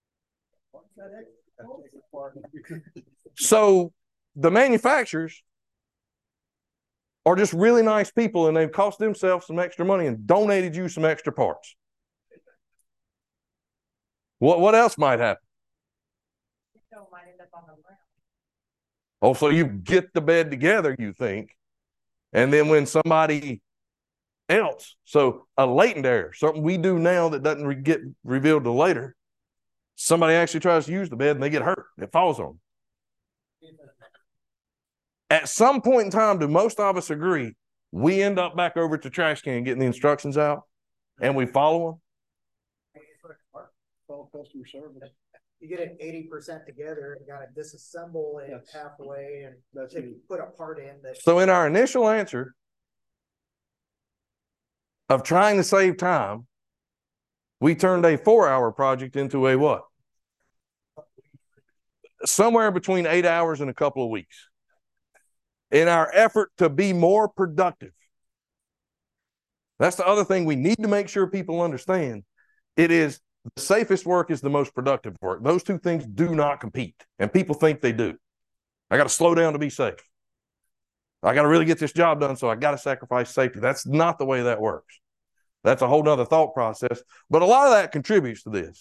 So the manufacturers are just really nice people and they've cost themselves some extra money and donated you some extra parts. What, what else might happen? Oh, so you get the bed together, you think, and then when somebody else, so a latent error, something we do now that doesn't re get revealed till later, somebody actually tries to use the bed and they get hurt. It falls on them. At some point in time, do most of us agree, we end up back over at the trash can getting the instructions out and we follow them? Call customer service. You get it eighty percent together and got to disassemble it That's, halfway and that's to put a part in that. So in our initial answer of trying to save time, we turned a four-hour project into a what? Somewhere between eight hours and a couple of weeks. In our effort to be more productive. That's the other thing we need to make sure people understand. It is the safest work is the most productive work. Those two things do not compete, and people think they do. I got to slow down to be safe. I got to really get this job done, so I got to sacrifice safety. That's not the way that works. That's a whole nother thought process, but a lot of that contributes to this.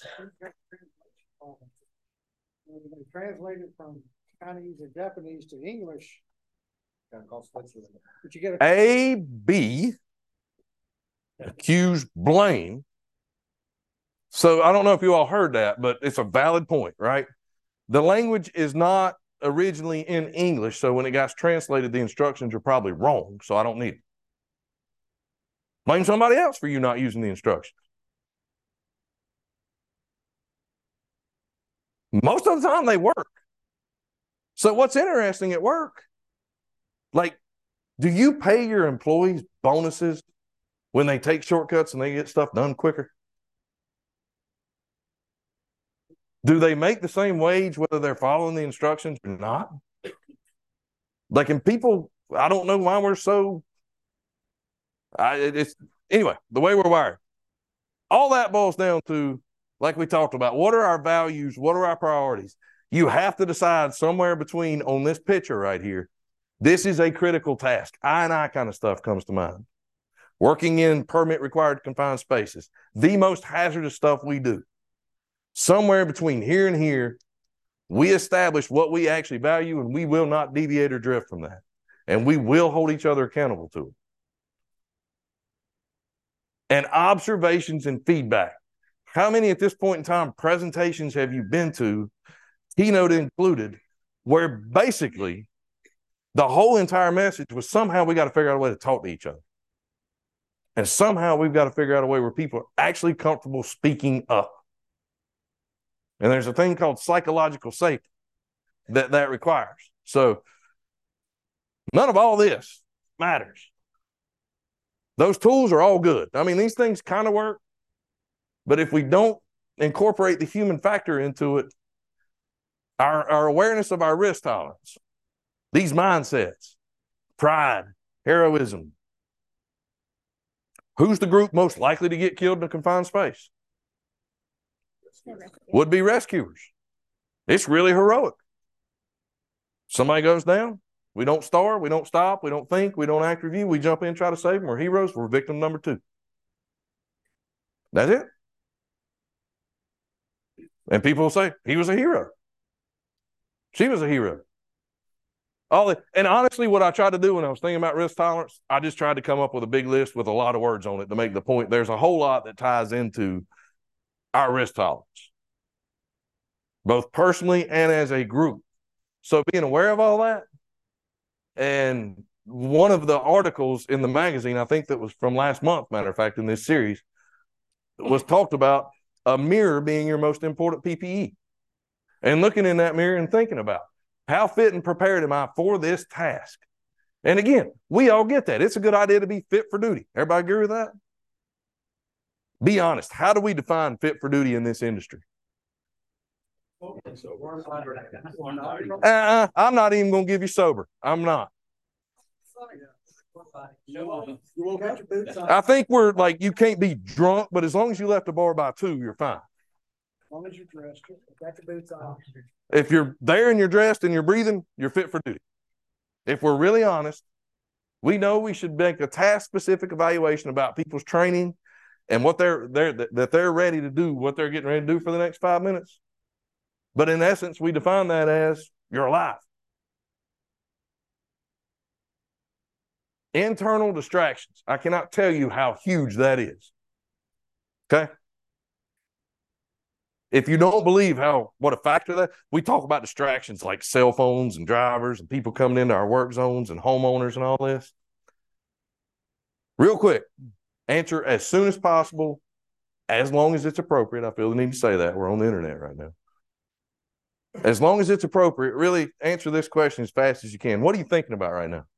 They translated from Chinese or Japanese to English. But you get a A, B, accuse, blame. So I don't know if you all heard that, but it's a valid point, right? The language is not originally in English, so when it got translated, the instructions are probably wrong, so I don't need it. Blame somebody else for you not using the instructions. Most of the time they work. So what's interesting at work, like, do you pay your employees bonuses when they take shortcuts and they get stuff done quicker? Do they make the same wage whether they're following the instructions or not? Like, and people, I don't know why we're so, I, it's, anyway, the way we're wired. All that boils down to, like we talked about, what are our values? What are our priorities? You have to decide somewhere between, on this picture right here, this is a critical task. I and I kind of stuff comes to mind. Working in permit required confined spaces, the most hazardous stuff we do. Somewhere between here and here, we establish what we actually value, and we will not deviate or drift from that. And we will hold each other accountable to it. And observations and feedback. How many at this point in time presentations have you been to, keynote included, where basically the whole entire message was somehow we got to figure out a way to talk to each other. And somehow we've got to figure out a way where people are actually comfortable speaking up. And there's a thing called psychological safety that that requires. So none of all this matters. Those tools are all good. I mean, these things kind of work, but if we don't incorporate the human factor into it, our, our awareness of our risk tolerance, these mindsets, pride, heroism. Who's the group most likely to get killed in a confined space? Would be rescuers. It's really heroic. Somebody goes down, we don't starve, we don't stop, we don't think, we don't act review, we jump in, try to save them. We're heroes, we're victim number two. That's it. And people will say, he was a hero. She was a hero. All the, and honestly, what I tried to do when I was thinking about risk tolerance, I just tried to come up with a big list with a lot of words on it to make the point. There's a whole lot that ties into our risk tolerance, both personally and as a group. So being aware of all that, and one of the articles in the magazine, I think that was from last month, matter of fact, in this series, was talked about a mirror being your most important P P E. And looking in that mirror and thinking about, how fit and prepared am I for this task? And again, we all get that. It's a good idea to be fit for duty. Everybody agree with that? Be honest. How do we define fit for duty in this industry? Uh, I'm not even going to give you sober. I'm not. I think we're like, you can't be drunk, but as long as you left the bar by two, you're fine. As long as you're dressed. Got your boots on. If you're there and you're dressed and you're breathing, you're fit for duty. If we're really honest, we know we should make a task-specific evaluation about people's training and what they're, they're that they're ready to do, what they're getting ready to do for the next five minutes. But in essence, we define that as you're alive. Internal distractions. I cannot tell you how huge that is. Okay? If you don't believe how, what a factor that, we talk about distractions like cell phones and drivers and people coming into our work zones and homeowners and all this. Real quick, answer as soon as possible, as long as it's appropriate. I feel the need to say that. We're on the internet right now. As long as it's appropriate, really answer this question as fast as you can. What are you thinking about right now?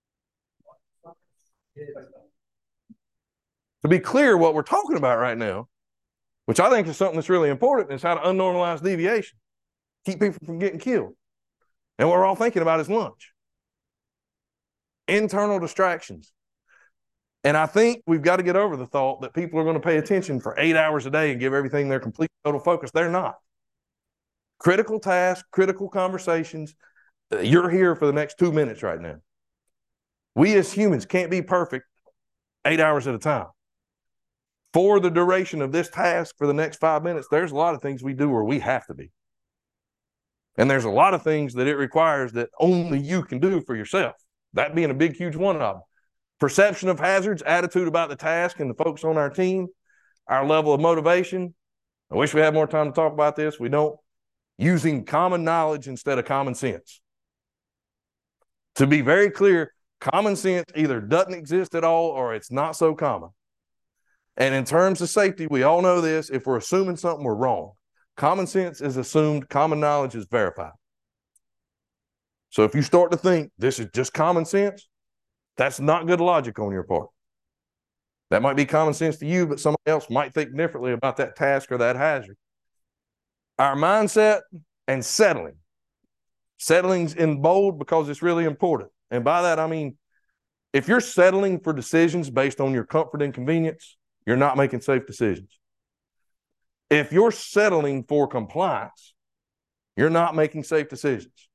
To be clear, what we're talking about right now, which I think is something that's really important, is how to unnormalize deviation, keep people from getting killed. And what we're all thinking about is lunch. Internal distractions. And I think we've got to get over the thought that people are going to pay attention for eight hours a day and give everything their complete total focus. They're not. Critical tasks, critical conversations. You're here for the next two minutes right now. We as humans can't be perfect eight hours at a time. For the duration of this task for the next five minutes, there's a lot of things we do where we have to be. And there's a lot of things that it requires that only you can do for yourself. That being a big, huge one of them. Perception of hazards, attitude about the task and the folks on our team, our level of motivation. I wish we had more time to talk about this. We don't. using common knowledge instead of common sense. To be very clear, common sense either doesn't exist at all or it's not so common. And in terms of safety, we all know this. If we're assuming something, we're wrong. Common sense is assumed, common knowledge is verified. So if you start to think this is just common sense, that's not good logic on your part. That might be common sense to you, but somebody else might think differently about that task or that hazard. Our mindset and settling. Settling's in bold because it's really important. And by that, I mean, if you're settling for decisions based on your comfort and convenience, you're not making safe decisions. If you're settling for compliance, you're not making safe decisions.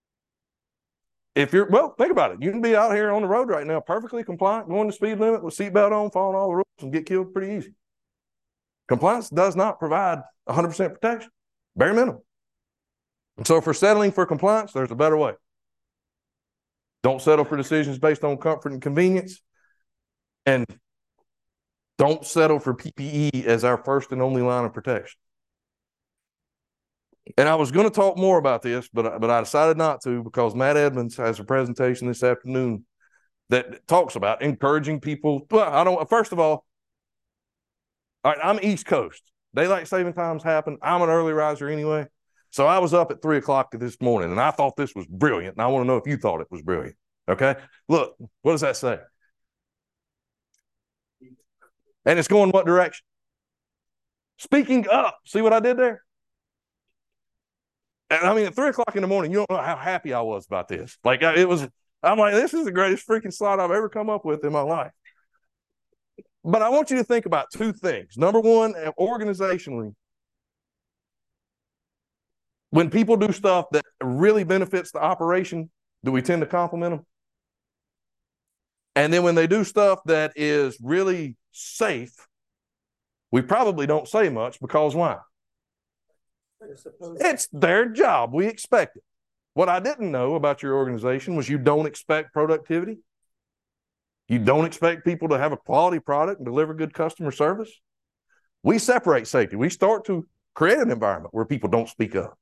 If you're, well, think about it. You can be out here on the road right now, perfectly compliant, going the speed limit with seatbelt on, following all the rules, and get killed pretty easy. Compliance does not provide one hundred percent protection, bare minimum. And so for settling for compliance, there's a better way. Don't settle for decisions based on comfort and convenience. And don't settle for P P E as our first and only line of protection. And I was going to talk more about this, but, but I decided not to because Matt Edmonds has a presentation this afternoon that talks about encouraging people. Well, I don't, first of all, all right, I'm East Coast. Daylight saving times happen. I'm an early riser anyway. So I was up at three o'clock this morning and I thought this was brilliant. And I want to know if you thought it was brilliant. Okay. Look, what does that say? And it's going what direction? Speaking up. See what I did there? And I mean, at three o'clock in the morning, you don't know how happy I was about this. Like it was, I'm like, this is the greatest freaking slide I've ever come up with in my life. But I want you to think about two things. Number one, organizationally, when people do stuff that really benefits the operation, do we tend to compliment them? And then when they do stuff that is really safe, we probably don't say much because why? It's their job. We expect it. What I didn't know about your organization was you don't expect productivity. You don't expect people to have a quality product and deliver good customer service. We separate safety. We start to create an environment where people don't speak up.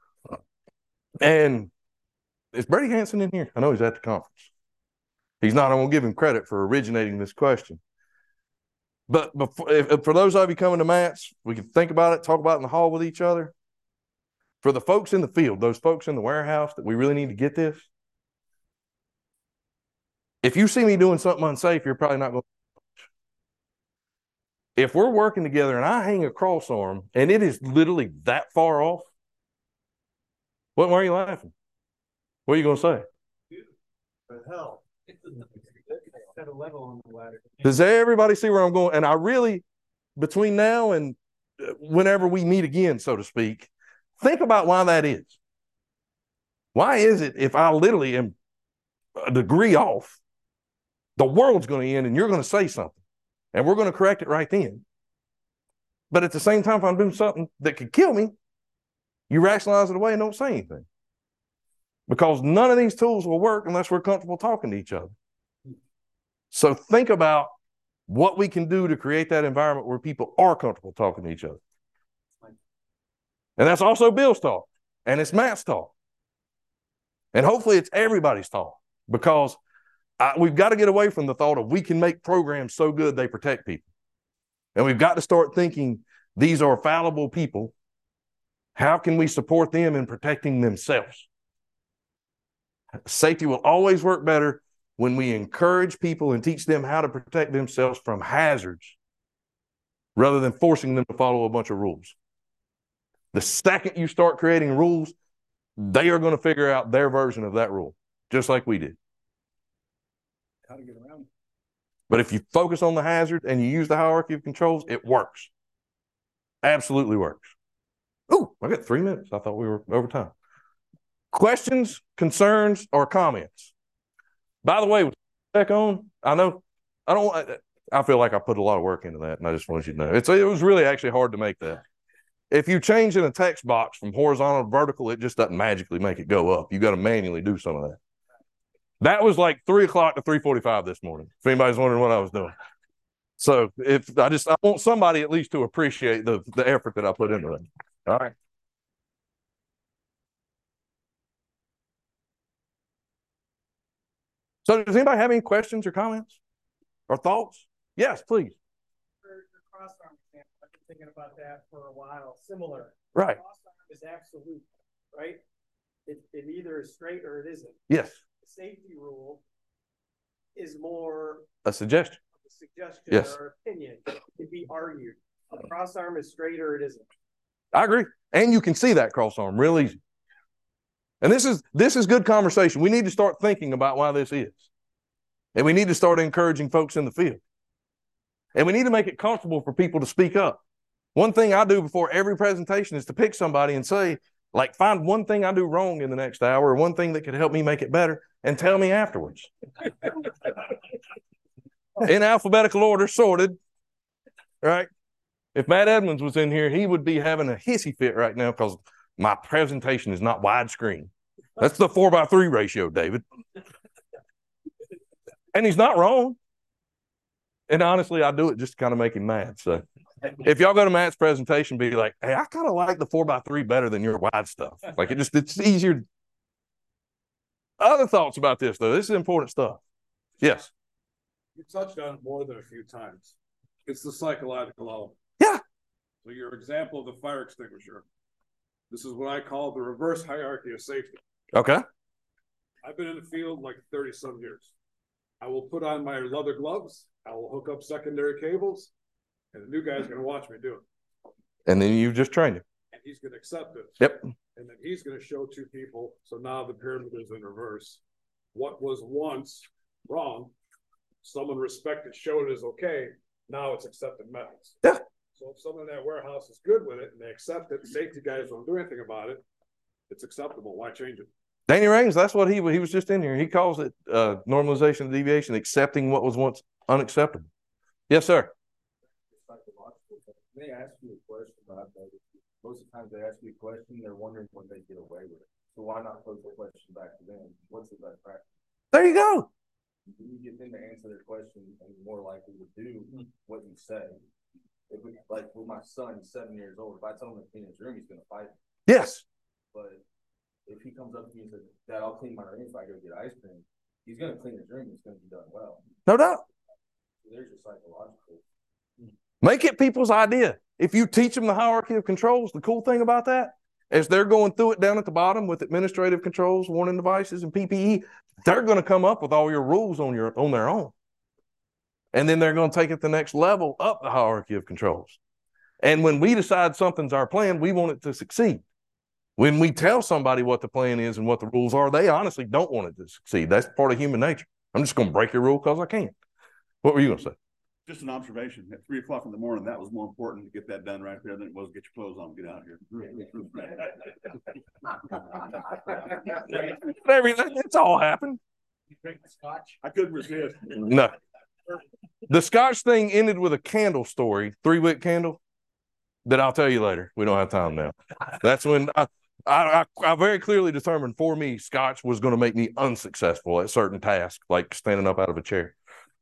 And is Brady Hanson in here? I know he's at the conference. He's not. I won't give him credit for originating this question. But before, if, for those of you coming to Matt's, we can think about it, talk about it in the hall with each other. For the folks in the field, those folks in the warehouse that we really need to get this, if you see me doing something unsafe, you're probably not going to. If we're working together and I hang a cross arm and it is literally that far off, what, why are you laughing? What are you going to say? For hell. Set a level on the ladder. Does everybody see where I'm going? And I really, between now and whenever we meet again, so to speak, think about why that is. Why is it if I literally am a degree off, the world's going to end and you're going to say something and we're going to correct it right then. But at the same time, if I'm doing something that could kill me, you rationalize it away and don't say anything. Because none of these tools will work unless we're comfortable talking to each other. So think about what we can do to create that environment where people are comfortable talking to each other. And that's also Bill's talk. And it's Matt's talk. And hopefully it's everybody's talk. Because I, we've got to get away from the thought of we can make programs so good they protect people. And we've got to start thinking these are fallible people. How can we support them in protecting themselves? Safety will always work better when we encourage people and teach them how to protect themselves from hazards rather than forcing them to follow a bunch of rules. The second you start creating rules, they are going to figure out their version of that rule, just like we did. How to get around it. But if you focus on the hazard and you use the hierarchy of controls, it works. Absolutely works. Ooh, I got three minutes. I thought we were over time. Questions, concerns, or comments? By the way, back on, I know, I don't, I feel like I put a lot of work into that, and I just want you to know. It's, it was really actually hard to make that. If you change in a text box from horizontal to vertical, it just doesn't magically make it go up. You got to manually do some of that. That was like three o'clock to three forty-five this morning, if anybody's wondering what I was doing. So if I just, I want somebody at least to appreciate the, the effort that I put into that. All right. So does anybody have any questions or comments or thoughts? Yes, please. For your crossarm example, I've been thinking about that for a while, similar. Right. Crossarm is absolute, right? It, it either is straight or it isn't. Yes. The safety rule is more A suggestion. a suggestion Yes. or opinion. It can be argued. A crossarm is straight or it isn't. I agree. And you can see that crossarm real easy. And this is this is good conversation. We need to start thinking about why this is. And we need to start encouraging folks in the field. And we need to make it comfortable for people to speak up. One thing I do before every presentation is to pick somebody and say, like, find one thing I do wrong in the next hour or one thing that could help me make it better and tell me afterwards. In alphabetical order, sorted. Right? If Matt Edmonds was in here, he would be having a hissy fit right now because my presentation is not widescreen. That's the four by three ratio, David. And he's not wrong. And honestly, I do it just to kind of make him mad. So if y'all go to Matt's presentation, be like, hey, I kind of like the four by three better than your wide stuff. Like it just, it's easier. Other thoughts about this, though? This is important stuff. Yes. You touched on it more than a few times. It's the psychological element. Yeah. So your example of the fire extinguisher. This is what I call the reverse hierarchy of safety. Okay. I've been in the field like thirty some years. I will put on my leather gloves. I will hook up secondary cables, and the new guy's going to watch me do it. And then you just train him. And he's going to accept it. Yep. And then he's going to show two people. So now the pyramid is in reverse. What was once wrong, someone respected, showed it as okay. Now it's accepted methods. Yeah. So if someone in that warehouse is good with it and they accept it, the safety guys don't do anything about it, it's acceptable. Why change it? Danny Raines, that's what he he was just in here. He calls it uh, normalization of deviation, accepting what was once unacceptable. Yes, sir. They ask you a question about that. Most of the times they ask you a question, they're wondering when they get away with it. So why not pose the question back to them? What's the best practice? There you go. When you get them to answer their question, and you're more likely to do what you say. If we, like with my son, he's seven years old. If I tell him to clean his room, he's going to fight me. Yes. But if he comes up to me and says, Dad, I'll clean my room if I go get ice cream, he's going to clean his room. It's going to be done well. No doubt. So there's your psychological. Make it people's idea. If you teach them the hierarchy of controls, the cool thing about that is they're going through it down at the bottom with administrative controls, warning devices, and P P E. They're going to come up with all your rules on your on their own. And then they're going to take it the next level up the hierarchy of controls. And when we decide something's our plan, we want it to succeed. When we tell somebody what the plan is and what the rules are, they honestly don't want it to succeed. That's part of human nature. I'm just going to break your rule because I can. What were you going to say? Just an observation. At three o'clock in the morning, that was more important to get that done right there than it was get your clothes on and get out here. Everything, it's all happened. You drink the scotch? I couldn't resist. No. The scotch thing ended with a candle story, three wick candle, that I'll tell you later. We don't have time now. That's when I, I, I, I very clearly determined for me, scotch was going to make me unsuccessful at certain tasks, like standing up out of a chair.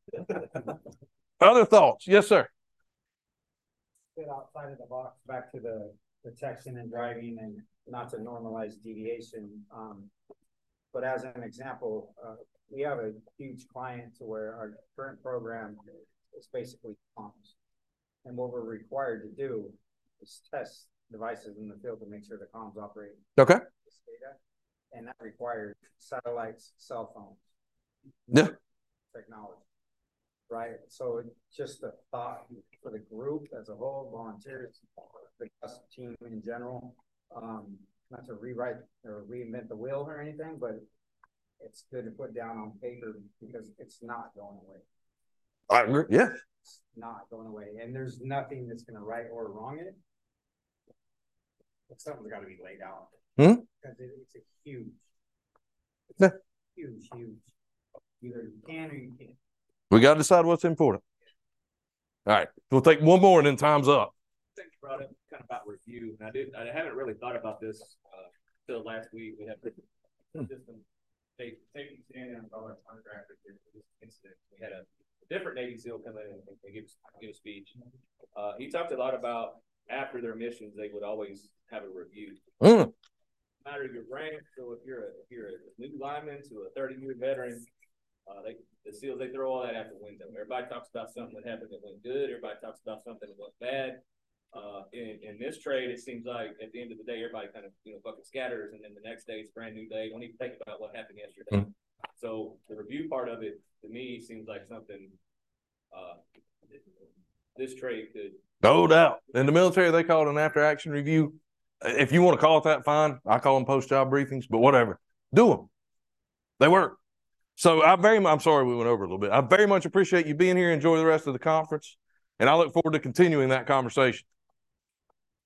Other thoughts? Yes, sir. Bit outside of the box, back to the, the texting and driving and not to normalize deviation. Um, but as an example, uh, we have a huge client to where our current program is basically comms. And what we're required to do is test devices in the field to make sure the comms operate. Okay. This data, and that requires satellites, cell phones. Yeah. Technology. Right. So just a thought for the group as a whole, volunteers, the custom team in general, um, not to rewrite or reinvent the wheel or anything, but it's good to put down on paper because it's not going away. I agree. Yeah. It's not going away. And there's nothing that's going to right or wrong it. But something's got to be laid out. Hmm? Because it, it's a huge, it's yeah. huge, huge. Either you can or you can't. We got to decide what's important. All right. We'll take one more and then time's up. I think you brought up kind of about review. And I didn't, I haven't really thought about this uh, till last week. We had Hmm. system safety standard with all our contractors here for this incident. We had a different Navy SEAL come in and, and give, give a speech. Uh, he talked a lot about after their missions, they would always have a review. Mm. No matter your rank, so if you're a if you're a new lineman to a thirty year veteran, Uh, they, the SEALs, they throw all that out the window. Everybody talks about something that happened that went good. Everybody talks about something that went bad. Uh, in, in this trade, it seems like at the end of the day, everybody kind of, you know, fucking scatters, and then the next day it's a brand new day. Don't even think about what happened yesterday. Mm-hmm. So the review part of it, to me, seems like something, uh, this trade could. No doubt. In the military, they call it an after action review. If you want to call it that, fine. I call them post job briefings, but whatever. Do them. They work. So I very much, I'm sorry we went over a little bit. I very much appreciate you being here. Enjoy the rest of the conference. And I look forward to continuing that conversation.